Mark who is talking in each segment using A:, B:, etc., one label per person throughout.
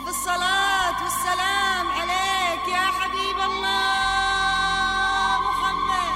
A: الصلاة والسلام عليك يا حبيب الله محمد.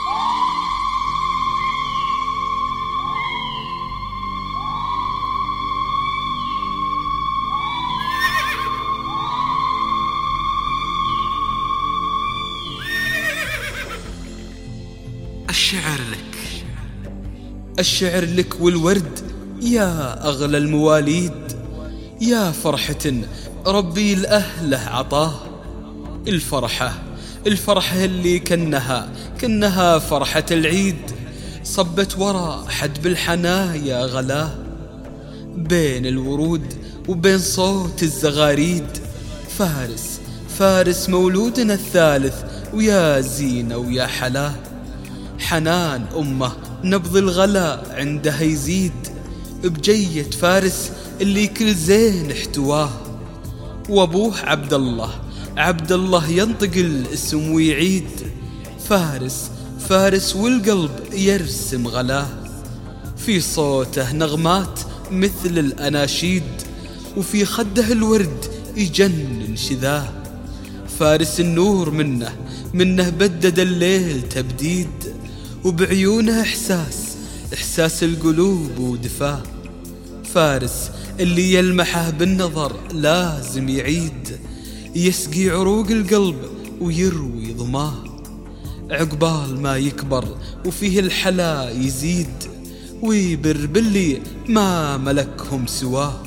B: الشعر لك، الشعر لك والورد يا أغلى المواليد، يا فرحة ربي الأهله عطاه. الفرحة اللي كنها فرحة العيد، صبت ورا حدب الحنايا غلاه. بين الورود وبين صوت الزغاريد، فارس مولودنا الثالث، ويا زينة ويا حلاه. حنان أمه نبض الغلا عندها يزيد، بجية فارس اللي كل زين احتواه. وابوه عبد الله ينطق الاسم ويعيد، فارس والقلب يرسم غلاه. في صوته نغمات مثل الأناشيد، وفي خده الورد يجنن شذاه. فارس النور منه بدد الليل تبديد، وبعيونه إحساس القلوب ودفاه. فارس اللي يلمحه بالنظر لازم يعيد، يسقي عروق القلب ويروي ظماه. عقبال ما يكبر وفيه الحلا يزيد، ويبر باللي ما ملكهم سواه.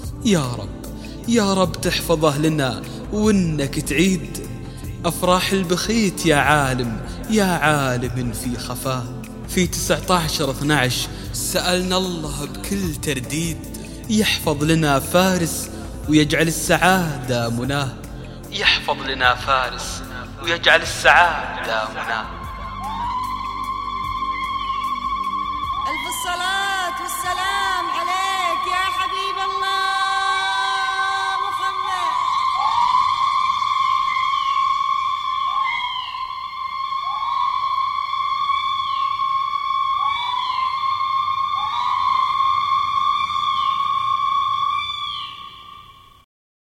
B: يا رب تحفظه لنا وانك تعيد أفراح البخيت يا عالم في خفاه. في 19/12 سألنا الله بكل ترديد، يحفظ لنا فارس ويجعل السعادة مناه. يحفظ لنا فارس ويجعل السعادة مناه.
A: ألف الصلاة والسلام عليك.